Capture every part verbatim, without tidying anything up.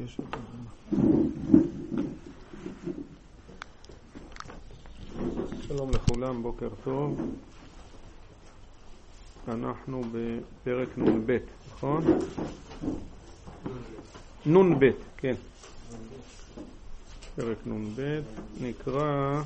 שלום לכולם, בוקר טוב. אנחנו בפרק נון ב', נכון? נון ב', כן. פרק נון ב', נקרא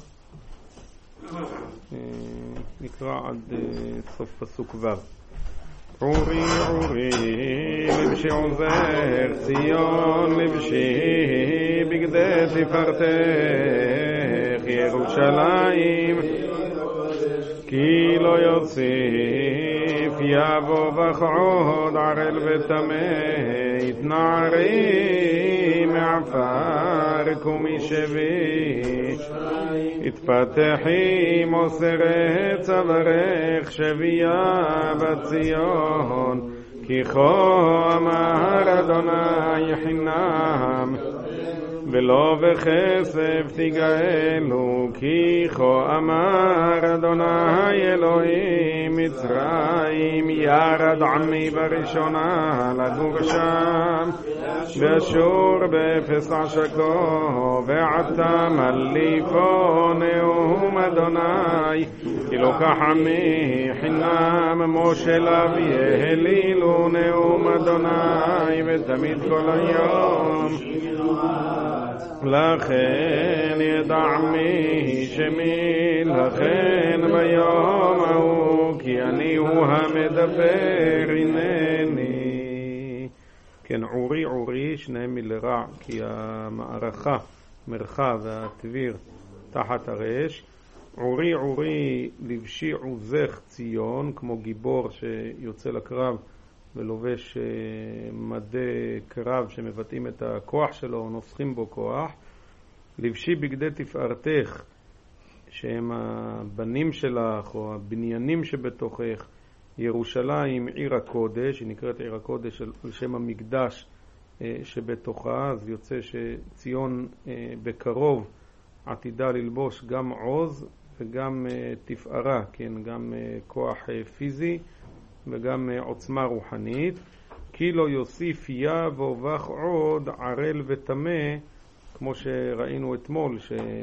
נקרא עד סוף פסוק ו'. עורי עורי לבשי עוזר ציון, לבשי בגדי תפארתך ירושלים, כי לא יוסיף יבוא בך עוד ערל וטמא, יתנערי מעפר קומי שבי, התפתחי מוסרת צווארך שבייה בציון, כי כה אמר אדוני חינם ולא בכסף תגאלו, כי כה אמר אדוני אלוהים מצרים, ירד עמי בראשונה לגור שם, ואשור באפס עשקו, ועתה מליפו נאום אדוני, כי לוקח עמי חינם מושל אבי העלילו נאום אדוני, ותמיד כל היום לכן ידע מי שמי, לכן ביום ההוא, כי אני הוא המדבר הנני. כן, עורי עורי שניהם מלרע, כי המערכה, מרחב והטביר תחת הרש. עורי עורי לבשי עוזך ציון, כמו גיבור שיוצא לקרב ולובש מדי קרב שמבטאים את הכוח שלו, נוסחים בו כוח. לבשי בגדי תפארתך, שהם הבנים שלך או הבניינים שבתוכך, ירושלים עיר הקודש, היא נקראת עיר הקודש על שם המקדש שבתוכה, אז יוצא שציון בקרוב עתידה ללבוש גם עוז וגם תפארה, כן, גם כוח פיזי וגם עוצמה רוחנית. כי לא יוסיף יבוא בך עוד ערל וטמא, כמו שראינו אתמול,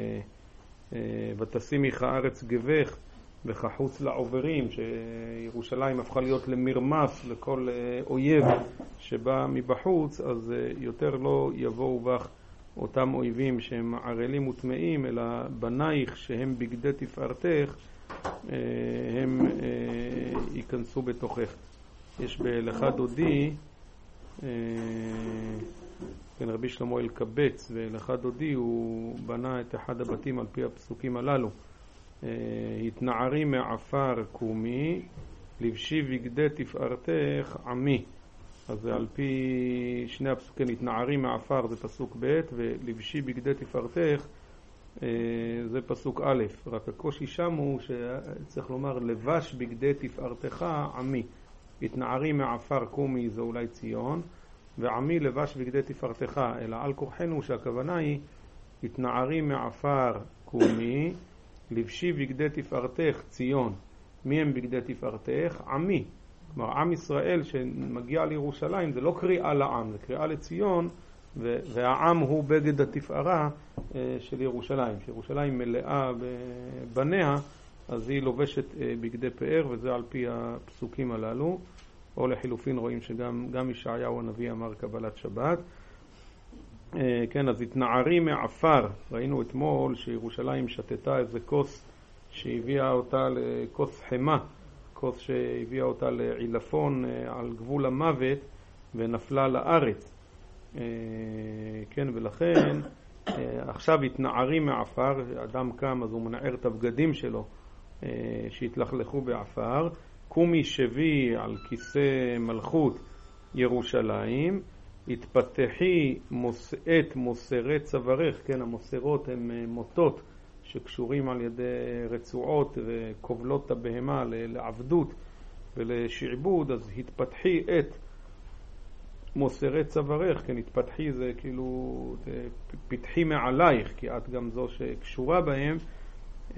ותשימיך הארץ גבך וכחוץ לעוברים, שירושלים הפכה להיות למרמס לכל אויב שבא מבחוץ, אז יותר לא יבואו בך אותם אויבים שהם ערלים וטמאים, אלא בנייך שהם בגדי תפארתך הם ייכנסו בתוכך. יש בלך דודי, כן, רבי שלמה אלקבץ, ולך דודי הוא בנה את אחד הבתים על פי הפסוקים הללו. התנערי מעפר קומי, לבשי בגדי תפארתך עמי. אז זה על פי שני הפסוקים, התנערי מעפר זה פסוק ב', ולבשי בגדי תפארתך זה פסוק א'. רק הקושי שם הוא שצריך לומר לבש בגדי תפארתך עמי. התנערי מעפר קומי זה אולי ציון, ועמי לבש בגדי תפארתך, אלא על כוחנו שהכוונה היא התנערי מעפר קומי, לבשי בגדי תפארתך ציון. מי הם בגדי תפארתך? עמי. כלומר עם ישראל שמגיע לירושלים זה לא קריאה לעם, זה קריאה לציון, והעם הוא בגד התפארה של ירושלים. שירושלים מלאה בבניה, אז היא לובשת בגדי פאר, וזה על פי הפסוקים הללו. או לחילופין רואים שגם גם ישעיהו הנביא אמר קבלת שבת. כן, אז התנערי מעפר. ראינו אתמול שירושלים שתתה איזה כוס שהביאה אותה לכוס חמה, כוס שהביאה אותה לעילפון על גבול המוות ונפלה לארץ. כן, ולכן עכשיו התנערי מעפר, אדם קם אז הוא מנער את הבגדים שלו שהתלכלכו בעפר. קומי שבי על כיסא מלכות ירושלים, התפתחי את מוסרת צווארך. כן, המוסרות הן מוטות שקשורים על ידי רצועות וכובלות הבהמה לעבדות ולשעבוד. אז התפתחי את מוסרת צווארך, כן, התפתחי זה כאילו פתחי מעלייך, כי את גם זו שקשורה בהם.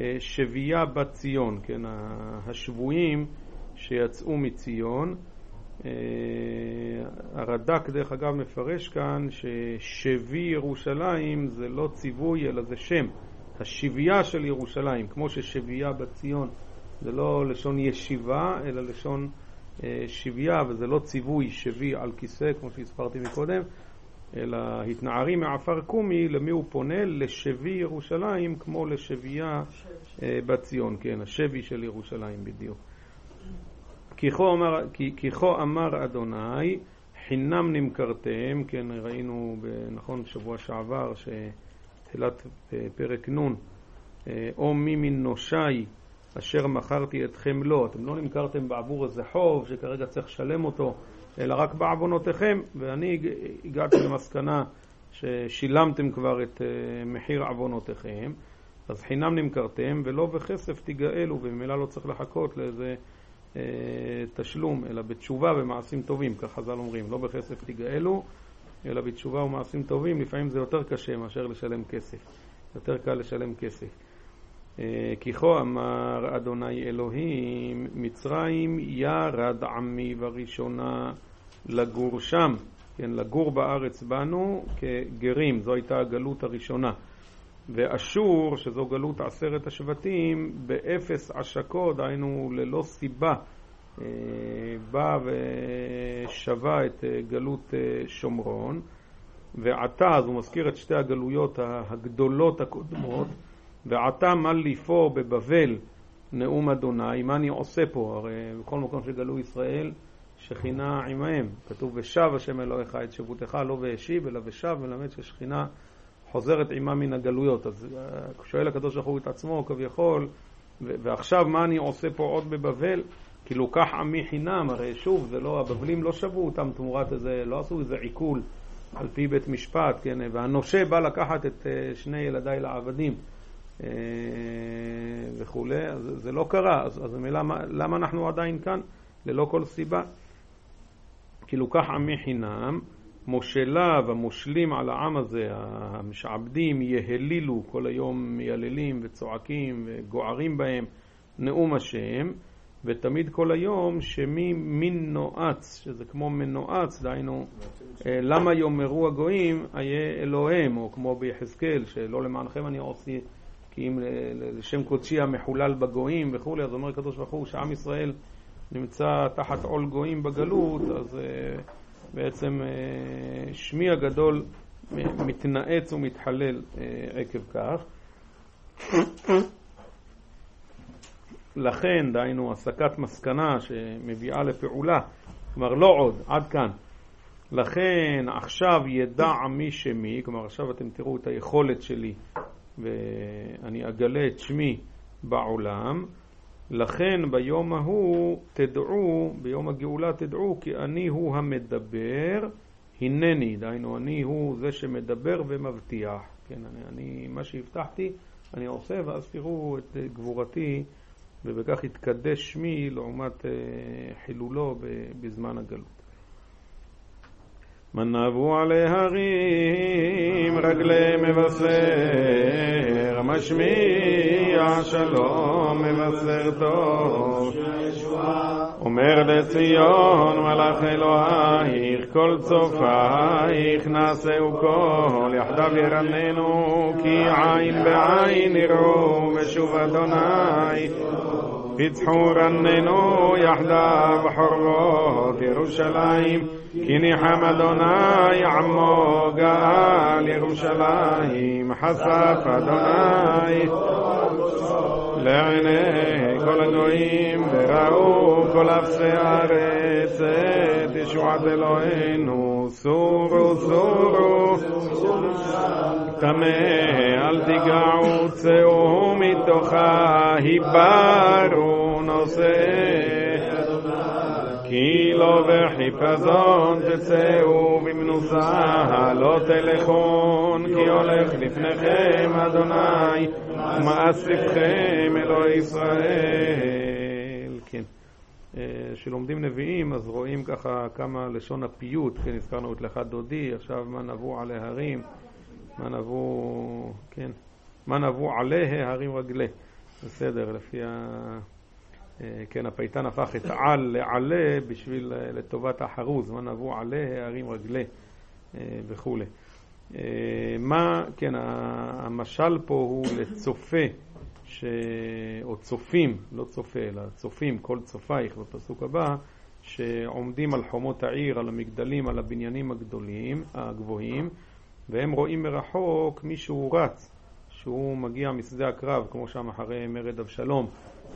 שבייה בציון, כן, השבויים שיצאו מציון, הרד"ק דרך אגב מפרש כאן ששבי ירושלים זה לא ציווי אלא זה שם, השבייה של ירושלים, כמו ששבייה בציון זה לא לשון ישיבה אלא לשון שבייה, וזה לא ציווי שבי על כיסא כמו שהסברתי מקודם, אלא התנערי מעפר קומי. למי הוא פונה? לשבי ירושלים, כמו לשבייה בציון, כן, השבי של ירושלים בדיוק. כי כה אמר, כי, כי כה אמר אדוני חינם נמכרתם, כן, ראינו נכון שבוע שעבר שתחילת פרק נון, או מי מן נושי אשר מכרתי אתכם לו, אתם לא נמכרתם בעבור איזה חוב שכרגע צריך לשלם אותו, אלא רק בעוונותיכם, ואני הגעתי למסקנה ששילמתם כבר את מחיר עוונותיכם, אז חינם נמכרתם ולא בכסף תגאלו, וממילא לא צריך לחכות לאיזה תשלום, אלא בתשובה ומעשים טובים, כך חז"ל אומרים, לא בכסף תגאלו, אלא בתשובה ומעשים טובים. לפעמים זה יותר קשה מאשר לשלם כסף, יותר קל לשלם כסף. כי כה אמר אדוני אלוהים, מצרים ירד עמי בראשונה לגור שם, כן, לגור בארץ בנו כגרים, זו הייתה הגלות הראשונה. ואשור, שזו גלות עשרת השבטים, באפס עשקות, היינו ללא סיבה, בא ושווה את גלות שומרון. ועתה, אז הוא מזכיר את שתי הגלויות הגדולות הקודמות, ועתה מה ליפו בבבל נאום אדוני, מה אני עושה פה? הרי בכל מקום שגלו ישראל שכינה עמהם, כתוב ושב השם אלוהיך את שבותך, לא והשיב אלא ושב, מלמד ששכינה חוזרת עמה מן הגלויות. אז שואל הקדוש ברוך הוא את עצמו כביכול, ועכשיו מה אני עושה פה עוד בבבל? כי לוקח עמי חינם, הרי שוב זה לא, הבבלים לא שבו אותם תמורת איזה, לא עשו איזה עיקול על פי בית משפט, כן, והנושה בא לקחת את שני ילדיי לעבדים וכו', אז זה לא קרה. אז, אז למה, למה אנחנו עדיין כאן? ללא כל סיבה. כי לוקח עמי חינם, מושליו המושלים על העם הזה, המשעבדים יהלילו, כל היום מייללים וצועקים וגוערים בהם נאום השם, ותמיד כל היום שמי מין נועץ, שזה כמו מנועץ, דיינו למה יאמרו הגויים איה אלוהם, או כמו ביחזקאל שלא למענכם אני עושה כי אם לשם קודשי המחולל בגויים וכו'. אז אומר הקדוש ברוך הוא שעם ישראל נמצא תחת עול גויים בגלות, אז בעצם שמי הגדול מתנעץ ומתחלל עקב כך. לכן דיינו הסקת מסקנה שמביאה לפעולה, כלומר לא עוד, עד כאן. לכן עכשיו ידע עמי שמי, כלומר עכשיו אתם תראו את היכולת שלי ואני אגלה את שמי בעולם. לכן ביום ההוא תדעו, ביום הגאולה תדעו כי אני הוא המדבר, הנני, דיינו אני הוא זה שמדבר ומבטיח, כן, אני, אני מה שהבטחתי אני עושה, ואז תראו את גבורתי ובכך יתקדש שמי לעומת חילולו בזמן הגלות. מנבו עלי הרים רגלי מבשר, משמיע שלום מבשר טוב, אומר לציון מלאך אלוהיך כל צופייך נעשהו כל, יחדיו ירננו כי עין בעין יראו משוב אדוני, פיצחו רננו יחדיו חורבות ירושלים, כי ניחם אדוני עמו גאל ירושלים, חשף אדוני לעיני כל הגויים וראו כל אפסי הארץ את ישועת אלוהינו. סורו סורו תמה אל תיגעו, צאו מתוכה היברו נושא, כי לא בחיפזון תצאו במנוסה לא תלכון, כי הולך לפניכם אדוני ומאספכם אלוהי ישראל. כן, שלומדים נביאים אז רואים ככה כמה לשון הפיוט, כן, הזכרנו את לך דודי, עכשיו מה נבוא עלי הרים, מה נבוא, כן, מה נבוא עלי הרים רגלי, בסדר, לפי כן, הפייטן הפך את על לעלה בשביל לטובת החרוז, מה נבוא עלה, הערים רגלה וכו'. מה, כן, המשל פה הוא לצופה, ש... או צופים, לא צופה, אלא צופים, כל צופייך בפסוק הבא, שעומדים על חומות העיר, על המגדלים, על הבניינים הגדולים, הגבוהים, והם רואים מרחוק מישהו רץ, שהוא מגיע משדה הקרב, כמו שם אחרי מרד אבשלום,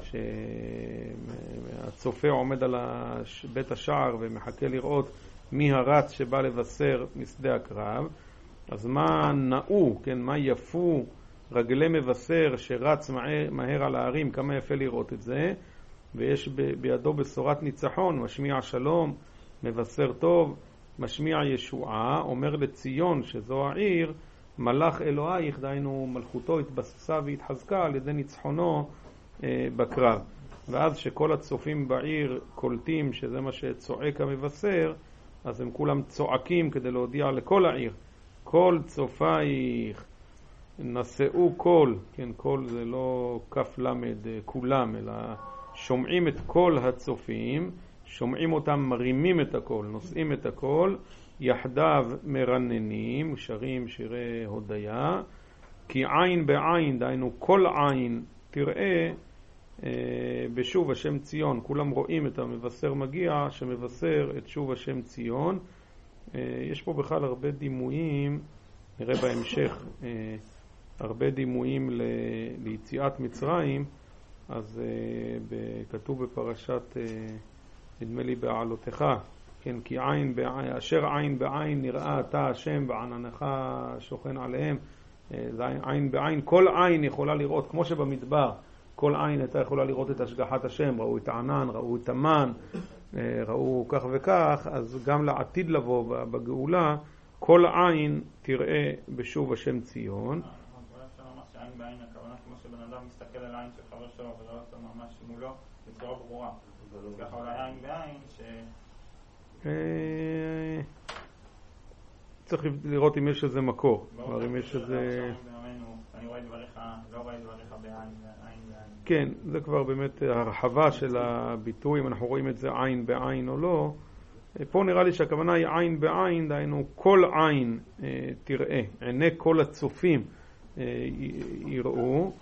שהצופה עומד על בית השער ומחכה לראות מי הרץ שבא לבשר משדה הקרב. אז מה נאו, כן, מה יפו רגלי מבשר שרץ מהר, מהר על הערים, כמה יפה לראות את זה, ויש בידו בשורת ניצחון, משמיע שלום, מבשר טוב, משמיע ישועה, אומר לציון שזו העיר, מלאך אלוהיך, דהיינו מלכותו התבססה והתחזקה על ידי ניצחונו אה, בקרב. ואז שכל הצופים בעיר קולטים שזה מה שצועק המבשר, אז הם כולם צועקים כדי להודיע לכל העיר, כל צופייך נשאו כל, כן, כל זה לא כף למד כולם, אלא שומעים את כל הצופים, שומעים אותם, מרימים את הכל, נושאים את הכל, יחדיו מרננים, שרים שירי הודיה, כי עין בעין, דהיינו כל עין תראה אה, בשוב השם ציון, כולם רואים את המבשר מגיע שמבשר את שוב השם ציון. אה, יש פה בכלל הרבה דימויים, נראה בהמשך, אה, הרבה דימויים ל, ליציאת מצרים, אז אה, כתוב בפרשת, אה, נדמה לי בעלותך, כן, כי עין בעין, אשר עין בעין נראה אתה השם בעננך שוכן עליהם, זה עין בעין, כל עין יכולה לראות, כמו שבמדבר, כל עין הייתה יכולה לראות את השגחת השם, ראו את הענן, ראו את המן, ראו כך וכך, אז גם לעתיד לבוא בגאולה, כל עין תראה בשוב השם ציון. עין בעין, הכוונה כמו שבן אדם מסתכל על העין של חבר שלו ולא אותו ממש מולו בצורה ברורה. אז ככה אולי עין בעין ש... צריך לראות אם יש איזה מקור. אם יש איזה... אני רואה דבריך, לא רואה דבריך בעין בעין. כן, זה כבר באמת הרחבה של הביטוי, אם אנחנו רואים את זה עין בעין או לא. פה נראה לי שהכוונה היא עין בעין, דהיינו כל עין תראה, עיני כל הצופים יראו,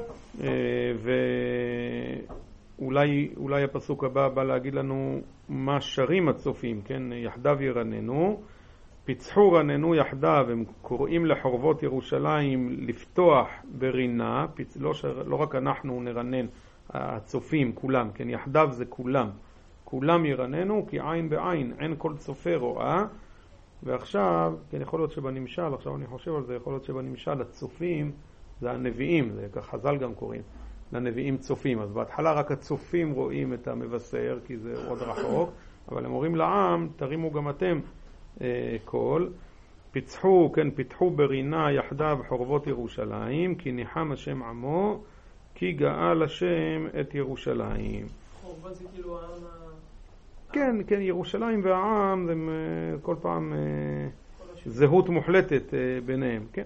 ואולי אולי הפסוק הבא בא להגיד לנו מה שרים הצופים, כן, יחדיו ירננו, פיצחו רננו יחדיו, הם קוראים לחורבות ירושלים לפתוח ברינה, פיצ... לא, ש... לא רק אנחנו נרנן, הצופים כולם, כן, יחדיו זה כולם, כולם ירננו כי עין בעין, עין כל צופה רואה. ועכשיו, כן, יכול להיות שבנמשל, עכשיו אני חושב על זה, יכול להיות שבנמשל הצופים זה הנביאים, זה כך חז"ל גם קוראים, לנביאים צופים. אז בהתחלה רק הצופים רואים את המבשר, כי זה עוד רחוק, אבל הם אומרים לעם, תרימו גם אתם אה, קול, פיצחו, כן, פיתחו ברינה יחדיו חורבות ירושלים, כי ניחם השם עמו, כי גאל השם את ירושלים. חורבות זה כאילו העם ה... כן, כן, ירושלים והעם זה כל פעם זהות מוחלטת ביניהם, כן.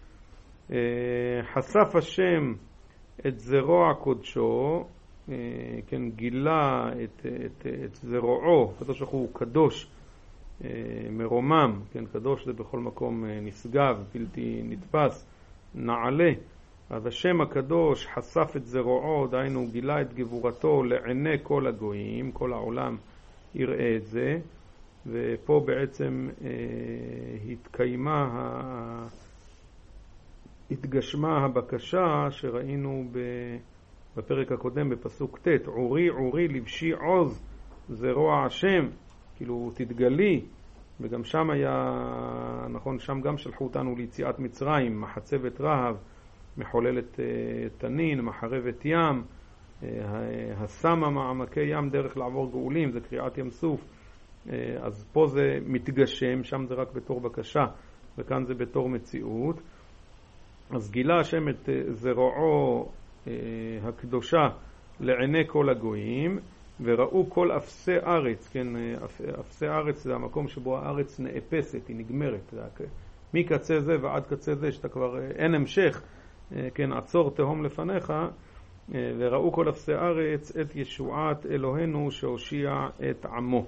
חשף השם את זרוע קודשו, כן, גילה את, את, את זרועו, קדוש הוא קדוש, מרומם, כן, קדוש זה בכל מקום נשגב, בלתי נתפס, נעלה. אז השם הקדוש חשף את זרועו, דהיינו גילה את גבורתו לעיני כל הגויים, כל העולם יראה את זה, ופה בעצם אה, התקיימה, ה... התגשמה הבקשה שראינו בפרק הקודם בפסוק ט', עורי עורי לבשי עוז זרוע השם, כאילו תתגלי, וגם שם היה, נכון, שם גם שלחו אותנו ליציאת מצרים, מחצבת רהב, מחוללת אה, תנין, מחרבת ים, השמה מעמקי ים דרך לעבור גאולים, זה קריאת ים סוף. אז פה זה מתגשם, שם זה רק בתור בקשה, וכאן זה בתור מציאות. אז גילה השם את זרועו הקדושה לעיני כל הגויים, וראו כל אפסי ארץ, כן, אפסי ארץ זה המקום שבו הארץ נאפסת, היא נגמרת, מקצה זה ועד קצה זה, שאתה כבר אין המשך, כן, עצור תהום לפניך, וראו כל אפסי ארץ את ישועת אלוהינו שהושיע את עמו.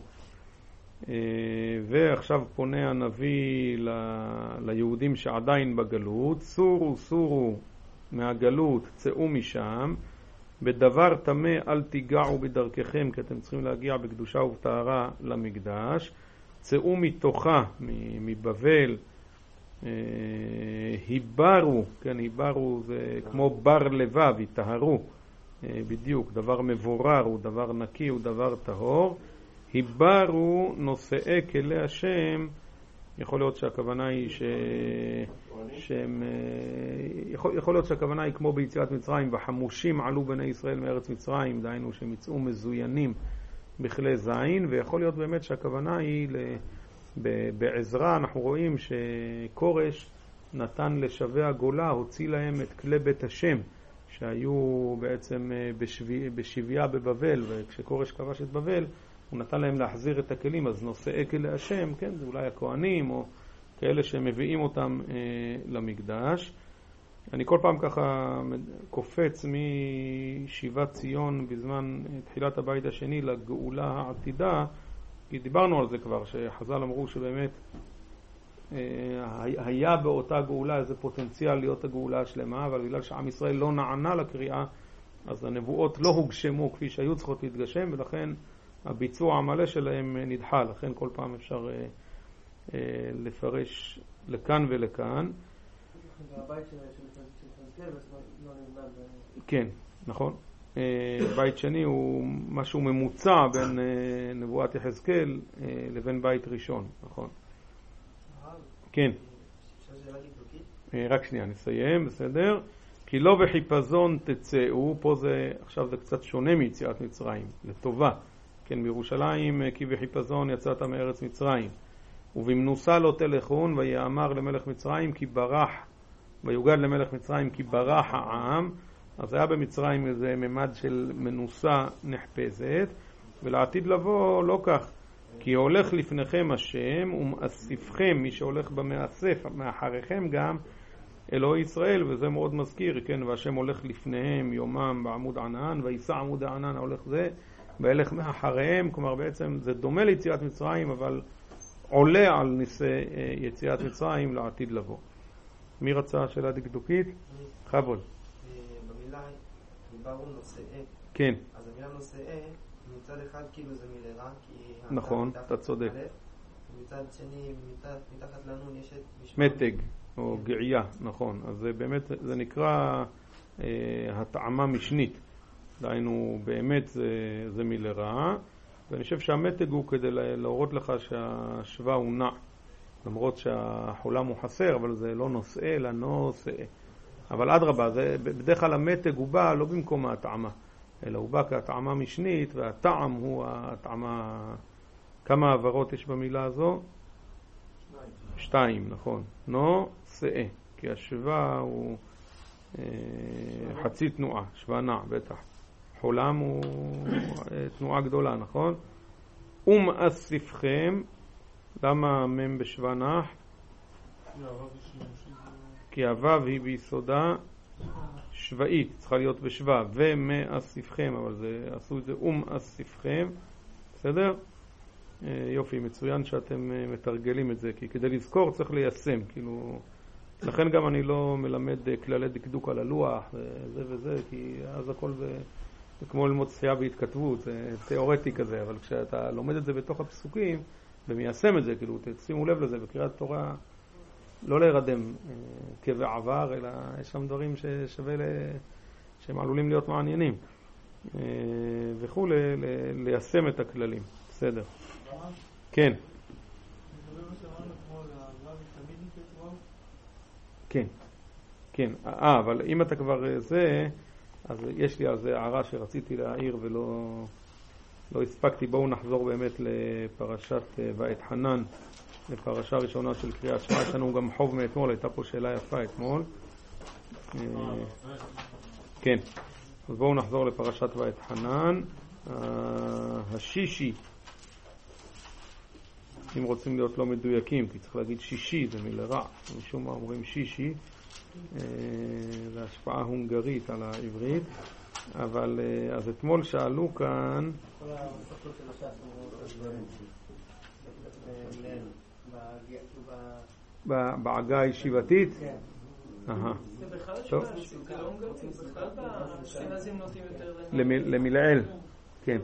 ועכשיו פונה הנביא ליהודים שעדיין בגלות, סורו סורו מהגלות, צאו משם, בדבר טמא אל תיגעו בדרככם, כי אתם צריכים להגיע בקדושה ובטהרה למקדש, צאו מתוכה, מבבל, היברו, כן, היברו זה כמו בר לבב, יטהרו, בדיוק, דבר מבורר, הוא דבר נקי, הוא דבר טהור. היברו נושאי כלי השם, יכול להיות שהכוונה היא ש... שהם... יכול, יכול להיות שהכוונה היא כמו ביציאת מצרים, וחמושים עלו בני ישראל מארץ מצרים, דהיינו שהם יצאו מזוינים בכלי זין, ויכול להיות באמת שהכוונה היא ל... בעזרה אנחנו רואים שקורש נתן לשבי הגולה, הוציא להם את כלי בית השם שהיו בעצם בשבי, בשביה בבבל, וכשקורש כבש את בבל הוא נתן להם להחזיר את הכלים, אז נושאי כלי השם, כן, זה אולי הכהנים או כאלה שמביאים אותם אה, למקדש. אני כל פעם ככה קופץ משיבת ציון בזמן תחילת הבית השני לגאולה העתידה, כי דיברנו על זה כבר, שחז"ל אמרו שבאמת אה, היה באותה גאולה איזה פוטנציאל להיות הגאולה השלמה, אבל בגלל שעם ישראל לא נענה לקריאה, אז הנבואות לא הוגשמו כפי שהיו צריכות להתגשם, ולכן הביצוע המלא שלהם נדחה. לכן כל פעם אפשר אה, אה, לפרש לכאן ולכאן. הבית של חזקאל לא נבנה ב... כן, נכון. בית שני הוא משהו ממוצע בין נבואת יחזקאל לבין בית ראשון, נכון? כן. רק שנייה, נסיים, בסדר? כי לא בחיפזון תצאו, פה זה, עכשיו זה קצת שונה מיציאת מצרים, לטובה. כן, בירושלים כי בחיפזון יצאת מארץ מצרים. ובמנוסה לא תלכון, ויאמר למלך מצרים כי ברח, ויוגד למלך מצרים כי ברח העם. אז היה במצרים איזה ממד של מנוסה נחפזת, ולעתיד לבוא לא כך, כי הולך לפניכם השם ומאספכם, מי שהולך במאסף מאחריכם גם אלוהי ישראל, וזה מאוד מזכיר, כן, והשם הולך לפניהם יומם בעמוד ענן, ויסע עמוד הענן הולך זה, והלך מאחריהם, כלומר בעצם זה דומה ליציאת מצרים, אבל עולה על ניסי יציאת מצרים לעתיד לבוא. מי רצה שאלה דקדוקית? חבול. דיברנו נושאי. כן. אז המילה נושאי, מצד אחד כאילו זה מלרע, כי... נכון, אתה צודק. מצד שני, מתחת לנו יש את משמעות. מתג, או גאייה, נכון. אז זה באמת, זה נקרא אה, הטעמה משנית. דהיינו, באמת זה, זה מלרע. ואני חושב שהמתג הוא כדי להורות לך שהשווה הוא נע. למרות שהחולם הוא חסר, אבל זה לא נושא, אלא נושא. אבל אדרבה, זה בדרך כלל המתג הוא בא לא במקום הטעמה, אלא הוא בא כהטעמה משנית, והטעם הוא הטעמה. כמה העברות יש במילה הזו? שתיים. שתיים, נכון. נו, שאה. כי השווה הוא אה, חצי תנועה, שווה נע, בטח. חולם הוא אה, תנועה גדולה, נכון? ומאספכם, למה מם בשווה נח? כי הוו היא ביסודה שוואית, צריכה להיות בשווה, ומאספכם, אבל זה, עשו את זה ומאספכם, בסדר? יופי, מצוין שאתם מתרגלים את זה, כי כדי לזכור צריך ליישם, כאילו, לכן גם אני לא מלמד כללי דקדוק על הלוח, זה וזה, כי אז הכל זה, זה כמו ללמוד שחייה בהתכתבות, זה תיאורטי כזה, אבל כשאתה לומד את זה בתוך הפסוקים, ומיישם את זה, כאילו, תשימו לב לזה, בקריאת תורה, לא להירדם כבעבר, אלא יש שם דברים ששווה, שהם עלולים להיות מעניינים, וכו', ליישם את הכללים. בסדר. כן. כן. כן. אה, אבל אם אתה כבר זה, אז יש לי על זה הערה שרציתי להעיר ולא לא הספקתי. בואו נחזור באמת לפרשת ואת חנן, לפרשה ראשונה של קריאת שמע. יש לנו גם חוב מאתמול, הייתה פה שאלה יפה אתמול. כן. אז בואו נחזור לפרשת ואת חנן. השישי, אם רוצים להיות לא מדויקים, כי צריך להגיד שישי, זה מלרע, משום מה אומרים שישי, זה השפעה הונגרית על העברית. אבל אז אתמול שאלו כאן כל המסכות של הש"ס בעגה הישיבתית. כן. אהה. זה בכלל טוב. שגלום גרצים, בכלל באשכנזים נוטים יותר למילעיל. כן.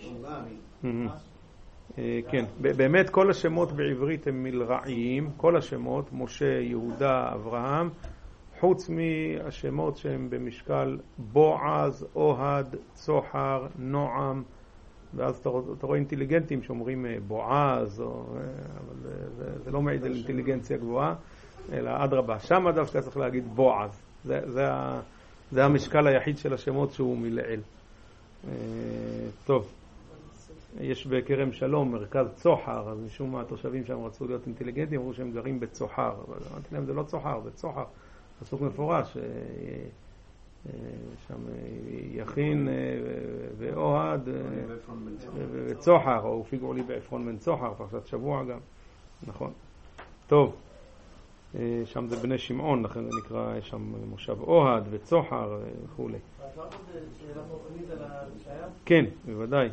כן, באמת כל השמות בעברית הם מלרעיים, כל השמות, משה, יהודה, אברהם, חוץ מהשמות שהם במשקל בועז, אוהד, צוחר, נועם, ואז אתה, אתה רואה אינטליגנטים שאומרים בועז, או, אבל זה, זה, זה לא מעיד על אינטליגנציה גבוהה, אלא אדרבה, שם דווקא צריך להגיד בועז, זה, זה, זה המשקל היחיד של השמות שהוא מלעיל. טוב. יש בכרם שלום מרכז צוחר, אז משום מה התושבים שם רצו להיות אינטליגנטים, אמרו שהם גרים בצוחר, אבל אמרתי להם זה לא צוחר, זה צוחר, פסוק מפורש, שם יכין ואוהד וצוחר, או פיגור לי בעפרון בן צוחר, פרשת שבוע גם, נכון. טוב, שם זה בני שמעון, לכן זה נקרא שם מושב אוהד וצוחר וכו'. כן, בוודאי.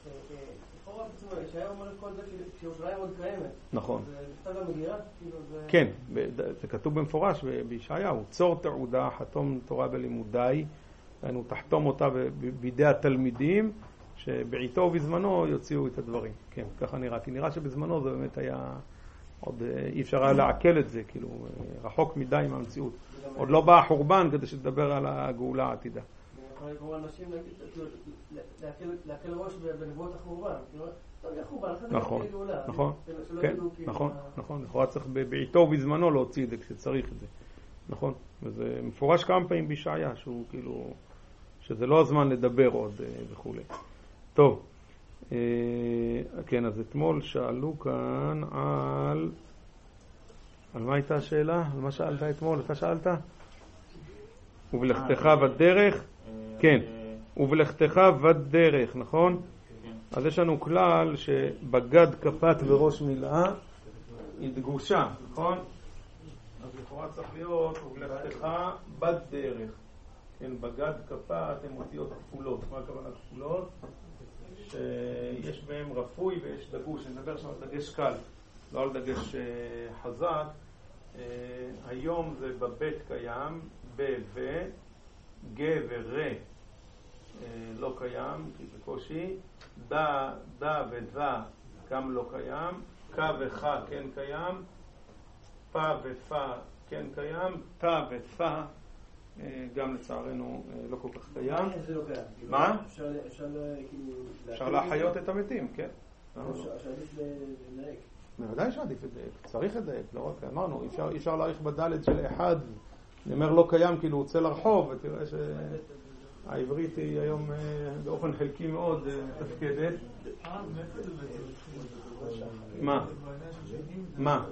שהיה אומר את כל זה כשירושלים עוד קיימת. נכון. זה נכתב במגילה? כן, זה כתוב במפורש בישעיהו, צור תעודה, חתום תורה בלימודי, היינו תחתום אותה בידי התלמידים, שבעיתו ובזמנו יוציאו את הדברים. כן, ככה נראה. כי נראה שבזמנו זה באמת היה, עוד אי אפשר היה לעכל את זה, כאילו, רחוק מדי מהמציאות. עוד לא בא החורבן כדי שתדבר על הגאולה העתידה. אני קורא אנשים להקל ראש בנבואות החורבן. טוב, יהיה חורבן, אחרי זה נכון, גאולה. נכון, כן, נכון, נכון. לכאורה צריך בעיתו ובזמנו להוציא את זה כשצריך את זה. נכון, וזה מפורש כמה פעמים בישעיה, שהוא כאילו, שזה לא הזמן לדבר עוד וכו'. טוב, כן, אז אתמול שאלו כאן על, על מה הייתה השאלה? על מה שאלת אתמול? אתה שאלת? ובלכתך בדרך? כן, ובלכתך בדרך, נכון? אז יש לנו כלל שבגד כפת וראש מילאה היא דגושה, נכון? אז לכאורה צריך להיות ובלכתך בדרך. כן, בגד כפת הן אותיות כפולות. מה הכוונה כפולות? שיש בהם רפוי ויש דגוש. אני מדבר שם על דגש קל, לא על דגש חזק. היום זה בבית קיים, ב ו, ג ור לא קיים, כי זה קושי. דה, דה ודה גם לא קיים. ק וח כן קיים. פה ופה כן קיים. תה ופה גם לצערנו לא כל כך קיים. מה? אפשר להחיות את המתים, כן. שעדיף לדייק. בוודאי שעדיף לדייק, צריך לדייק, לא רק אמרנו, אי אפשר להעריך בדלת של אחד, נאמר לא קיים כאילו הוא צא לרחוב, ותראה שהעברית היא היום באופן חלקי מאוד תפקדת. מה? מה?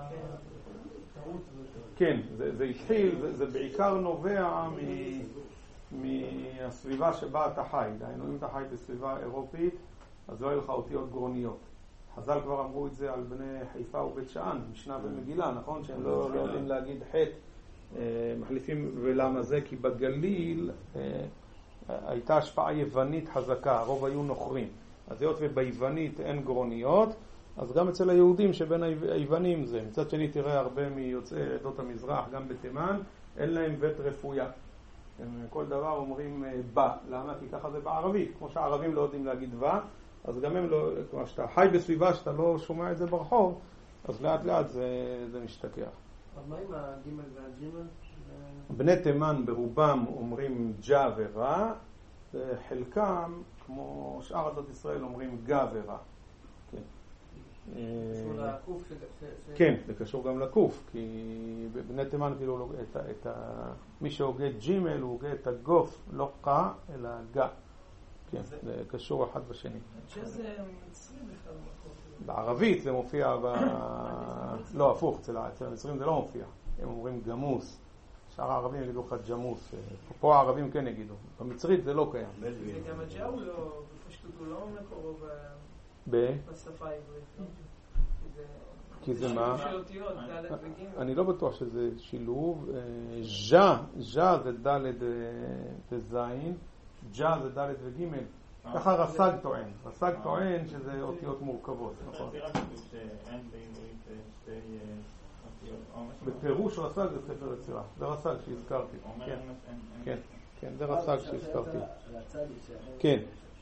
כן, זה, זה התחיל, זה, זה בעיקר נובע מ, מהסביבה שבה אתה חי. דהיינו, אם אתה חי בסביבה אירופית, אז לא יהיו לך אותיות גרוניות. חז"ל כבר אמרו את זה על בני חיפה ובית שאן, משנה ומגילה, נכון? שהם לא, לא יודעים להגיד חטא, מחליפים, ולמה זה? כי בגליל הייתה השפעה יוונית חזקה, הרוב היו נוכרים. אז היות וביוונית אין גרוניות, אז גם אצל היהודים שבין היוונים זה. מצד שני תראה הרבה מיוצאי עדות המזרח, גם בתימן, אין להם בית רפויה. הם כל דבר אומרים בא. למה? כי ככה זה בערבית. כמו שהערבים לא יודעים להגיד בא, אז גם הם לא, כמו שאתה חי בסביבה שאתה לא שומע את זה ברחוב, אז לאט לאט זה, זה משתכח. אז מה עם הגימל והג'ימל? בני תימן ברובם אומרים ג'ה ורע, וחלקם, כמו שאר עדות ישראל, אומרים גה ורע. כן. קשור לקוף? כן, זה קשור גם לקוף, כי בני תימן כאילו את, את ה... מי שהוגה ג'ימל הוא הוגה את הגוף, לא קה, אלא גה. כן, זה קשור אחד בשני. שזה מצרי בכלל מקום. בערבית זה מופיע ב... לא, הפוך, אצל המצרים זה לא מופיע. הם אומרים גמוס. שאר הערבים יגידו לך ג'מוס. פה הערבים כן יגידו. במצרית זה לא קיים. וגם הג'או לא, בפשטות הוא לא מקורו בשפה העברית. כי זה מה? ד' וג'. אני לא בטוח שזה שילוב. ז'ה, ז'ה זה ד' וזין. ג'ה זה ד' וג', ככה רס"ג טוען. רס"ג טוען שזה אותיות מורכבות, נכון? בפירוש רס"ג זה ספר יצירה, זה רס"ג שהזכרתי. כן, כן, זה רס"ג שהזכרתי. כן.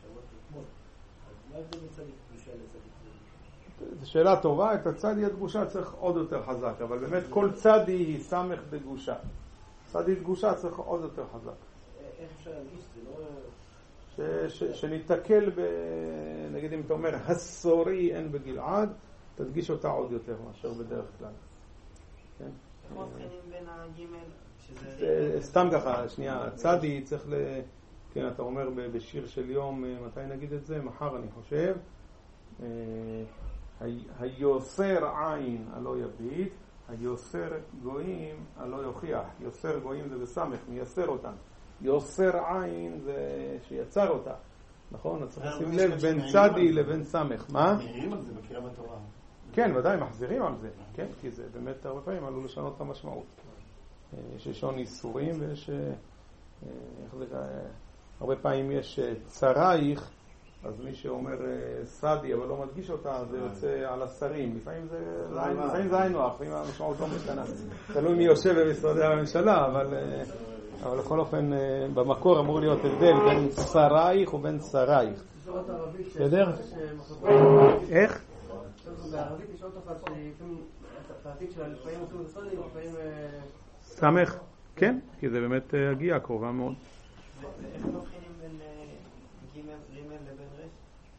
זו שאלה טובה, את הצדי הדגושה צריך עוד יותר חזק, אבל באמת כל צדי היא סמך דגושה. צדי דגושה צריך עוד יותר חזק. איך אפשר להגיש? זה לא... שניתקל ב... נגיד אם אתה אומר הסורי אין בגלעד, תדגיש אותה עוד יותר מאשר בדרך כלל. איך מבחינים בין הגימל? סתם ככה, שנייה, צדי צריך ל... כן, אתה אומר בשיר של יום, מתי נגיד את זה? מחר אני חושב. היוסר עין הלא יביט, היוסר גויים הלא יוכיח. יוסר גויים זה בסמך, מייסר אותם. יוסר עין זה שיצר אותה. נכון? אז צריך לשים לב בין צדי לבין סמך. מה? מחזירים על זה בקריאה בתורה. כן, ודאי, מחזירים על זה. כן, כי זה באמת הרבה פעמים עלו לשנות את המשמעות. יש לשון איסורים ויש... איך זה... הרבה פעמים יש צרייך, אז מי שאומר סדי אבל לא מדגיש אותה, זה יוצא על השרים. לפעמים זה, לפעמים זה היינו, לפעמים המשמעות לא משתנה. תלוי מי יושב במשרדי הממשלה, אבל, אבל לכל אופן במקור אמור להיות הבדל בין צרייך ובין צרייך. בסדר? איך? בערבית יש עוד תופעה שלפעמים התעתיק שלה לפעמים עושים את הסדי, לפעמים... סמך? כן, כי זה באמת הגיעה קרובה מאוד. איך מבחינים בין גימל, רימל לבין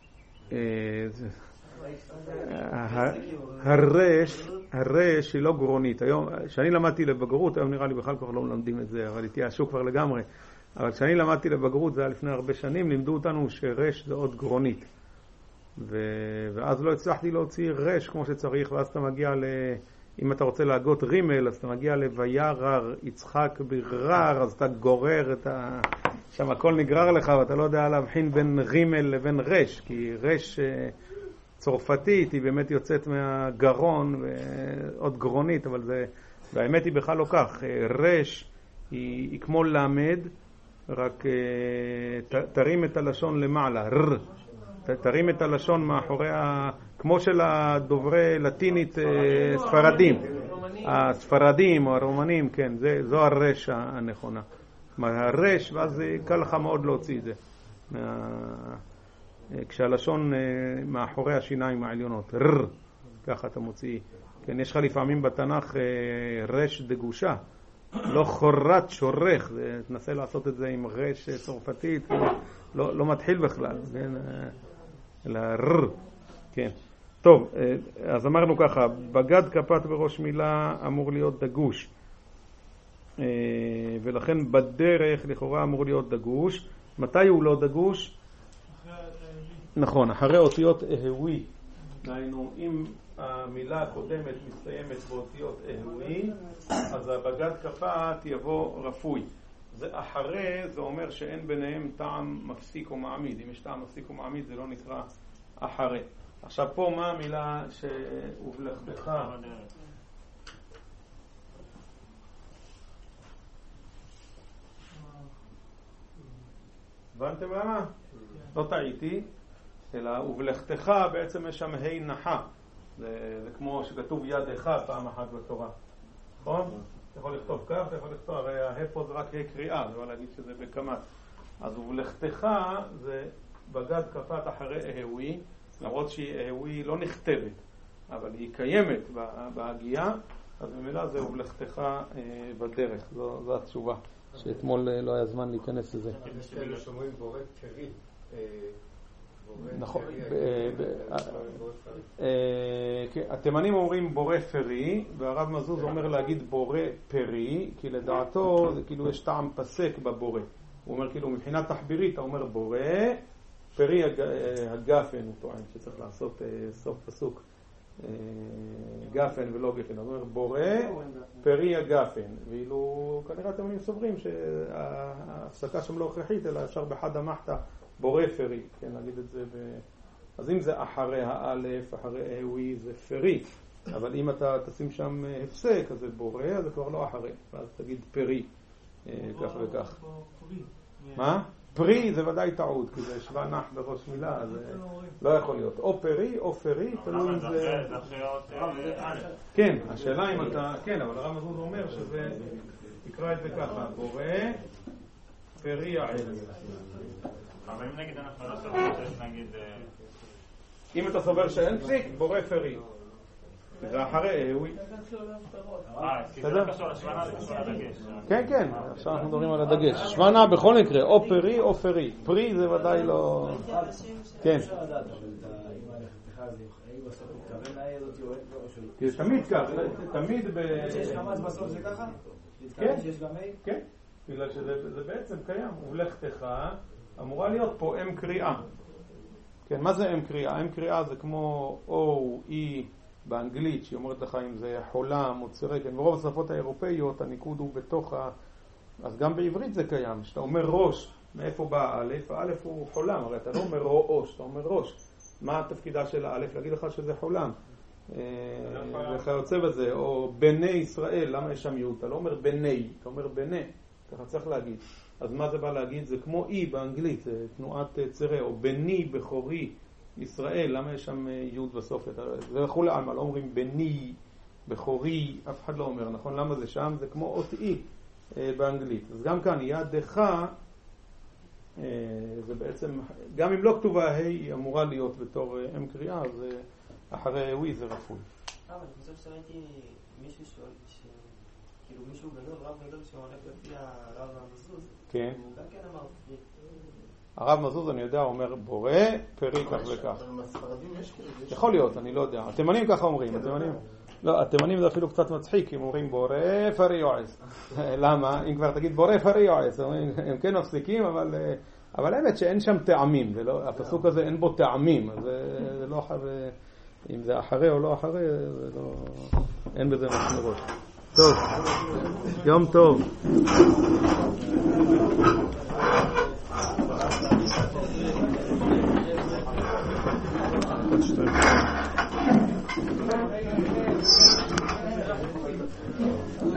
רש? הרש, הרש היא לא גרונית. היום, כשאני למדתי לבגרות, היום נראה לי בכלל כבר לא מלמדים את זה, אבל התייאשו כבר לגמרי. אבל כשאני למדתי לבגרות, זה היה לפני הרבה שנים, לימדו אותנו שרש זה עוד גרונית. ואז לא הצלחתי להוציא רש כמו שצריך, ואז אתה מגיע ל... אם אתה רוצה להגות רימל, אז אתה מגיע לוירר, יצחק ברר, אז אתה גורר את ה... שם הכל נגרר לך, ואתה לא יודע להבחין בין רימל לבין רש, כי רש צורפתית היא באמת יוצאת מהגרון, ועוד גרונית, אבל זה... והאמת היא בכלל לא כך. רש היא, היא כמו למד, רק ת, תרים את הלשון למעלה, ר. ת, תרים את הלשון מאחורי ה... כמו של הדוברי לטינית ספרדים. הספרדים או הרומנים, כן, זה, זו הרש הנכונה. הרש, ואז קל לך מאוד להוציא את זה. כשהלשון מאחורי השיניים העליונות, ר, ככה אתה מוציא. כן, יש לך לפעמים בתנ"ך רש דגושה, לא חורת שורך, תנסה לעשות את זה עם רש צרפתית, לא, לא מתחיל בכלל, כן, אלא ר, כן. טוב, אז אמרנו ככה, בגד כפת בראש מילה אמור להיות דגוש, ולכן בדרך לכאורה אמור להיות דגוש. מתי הוא לא דגוש? נכון, אחרי אותיות אהוי. דהיינו, אם המילה הקודמת מסתיימת באותיות אהוי, אז הבגד כפת יבוא רפוי. זה אחרי, זה אומר שאין ביניהם טעם מפסיק או מעמיד. אם יש טעם מפסיק או מעמיד, זה לא נקרא אחרי. עכשיו פה מה המילה שהובלחתך? הבנתם למה? לא טעיתי, אלא הובלחתך בעצם יש שם ה' נחה. זה, זה כמו שכתוב ידך פעם אחת בתורה. נכון? אתה יכול לכתוב כך, אתה יכול לכתוב, הרי ה' פה זה רק ה' קריאה, זה לא להגיד שזה בקמת. אז הובלחתך זה בגד כפת אחרי אהוי, למרות שהיא לא נכתבת, אבל היא קיימת בהגיעה, אז במילה זה הובלחתך בדרך. זו, זו התשובה, שאתמול לא היה זמן להיכנס לזה. יש כאלה שאומרים בורא פרי. נכון. התימנים אומרים בורא פרי, והרב מזוז אומר להגיד בורא פרי, כי לדעתו זה כאילו יש טעם פסק בבורא. הוא אומר כאילו מבחינה תחבירית, הוא אומר בורא, פרי הגפן, הוא טוען שצריך לעשות סוף פסוק גפן ולא גפן. הוא אומר בורא, פרי הגפן. ואילו כנראה התימנים סוברים שההפסקה שם לא הכרחית, אלא אפשר בחד המחתה בורא פרי, כן, נגיד את זה ב... אז אם זה אחרי האלף, אחרי אהוי, זה פרי. אבל אם אתה תשים שם הפסק, אז זה בורא, אז זה כבר לא אחרי. ואז תגיד פרי, כך וכך. מה? פרי זה ודאי טעות, כי זה שווה נח בראש מילה, זה לא יכול להיות. או פרי או פרי, תלוי אם זה... כן, השאלה אם אתה... כן, אבל הרב מזוז אומר שזה... תקרא את זה ככה, בורא פרי העץ. אבל אם נגיד אנחנו לא סוברים שיש נגיד... אם אתה סובר שאין פסיק, בורא פרי. זה אחרי אהוי. אה, כי זה לא קשור לשבנה, זה קשור לדגש. כן, כן, עכשיו אנחנו מדברים על הדגש. שבנה בכל מקרה, או פרי או פרי. פרי זה ודאי לא... כן. זה תמיד כך, תמיד ב... שיש חמאס בסוף זה ככה? כן, שיש גם אי? כן, בגלל שזה בעצם קיים. ולכתך אמורה להיות פה אם קריאה. כן, מה זה אם קריאה? אם קריאה זה כמו או, אי באנגלית, שהיא אומרת לך אם זה חולם או צירה, כן, ברוב השפות האירופאיות הניקוד הוא בתוך ה... אז גם בעברית זה קיים, שאתה אומר ראש, מאיפה בא א', א' הוא חולם, הרי אתה לא אומר ראש, אתה אומר ראש. מה התפקידה של א'? להגיד לך שזה חולם. וכיוצא בזה, או בני ישראל, למה יש שם י'? אתה לא אומר בני, אתה אומר בני, ככה צריך להגיד. אז מה זה בא להגיד? זה כמו אי באנגלית, זה תנועת צירה, או בני בכורי ישראל, למה יש שם י' בסוף? זה לכולי עלמא, לא אומרים בני, בכורי, אף אחד לא אומר, נכון? למה זה שם? זה כמו אות אי באנגלית. אז גם כאן, ידך, זה בעצם, גם אם לא כתובה ה' היא אמורה להיות בתור אם קריאה, אז אחרי ווי זה רפוי. אבל אני חושב שראיתי מישהו שואל, כאילו מישהו גדול, רב גדול שהולך לפי הרב המזוז, כן. הוא גם כן אמר פרי. הרב מזוז, אני יודע, אומר בורא, פרי כך וכך. יכול להיות, אני לא יודע. התימנים ככה אומרים, התימנים. לא, התימנים זה אפילו קצת מצחיק, הם אומרים בורא, פרי יועץ. למה? אם כבר תגיד בורא, פרי יועץ, הם כן מפסיקים, אבל... אבל האמת שאין שם טעמים, הפסוק הזה אין בו טעמים, אז זה לא חייב... אם זה אחרי או לא אחרי, זה לא... אין בזה משמעות. טוב, יום טוב.